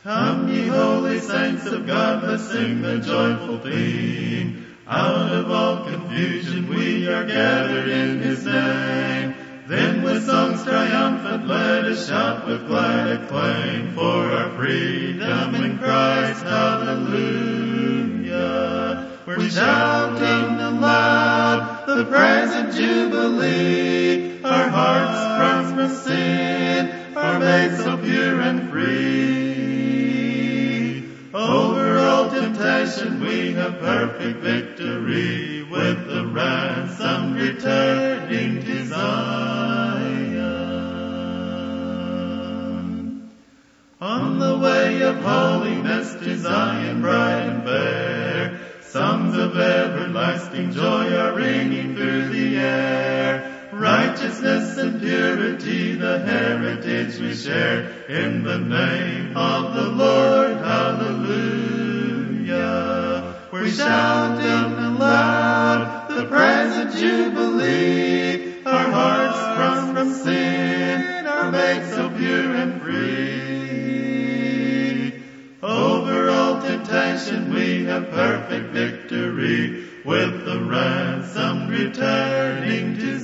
Come ye holy saints of God, let's sing the joyful theme. Out of all confusion we are gathered in His name. Then with songs triumphant let us shout with glad acclaim for our freedom in Christ, hallelujah. We're shouting aloud the present jubilee. Our hearts from sin are made so pure and free. Over all temptation we have perfect victory, with the ransomed returning to Zion. On the way of holiness to Zion bright and fair, songs of everlasting joy are ringing through the air. Righteousness and purity, the heritage we share, in the name of the Lord, hallelujah. We're shouting aloud the present jubilee. Our hearts from sin are made so pure and free. Over all temptation we have perfect victory, with the ransomed returning to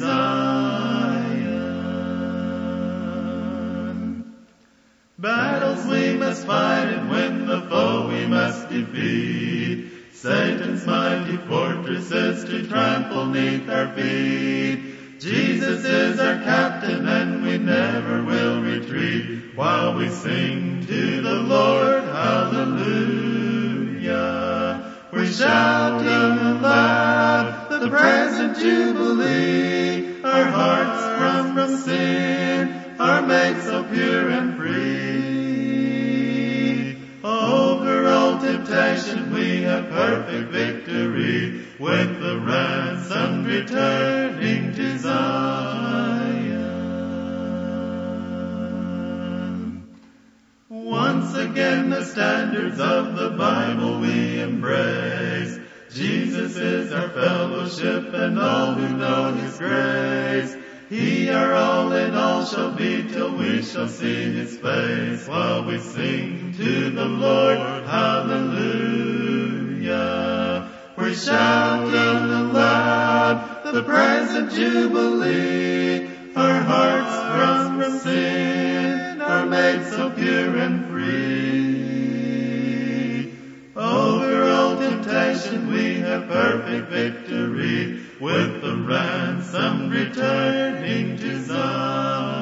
Zion. Battles we must fight and win, the foe we must defeat. Satan's mighty fortresses to trample 'neath our feet. Jesus is our captain and we never will retreat, while we sing to the Lord, hallelujah. We're shouting aloud the present jubilee. Our hearts from sin are made so pure and free. Over all temptation we have perfect victory, with the ransomed returning to Zion. Once again the standards of the Bible we embrace. Jesus is our fellowship and all who know His grace. He our all in all shall be till we shall see His face, while we sing to the Lord, hallelujah. We're shouting aloud the present jubilee. Our hearts from sin are made so pure and free. Over all temptation we have perfect victory, with the ransomed returning to Zion.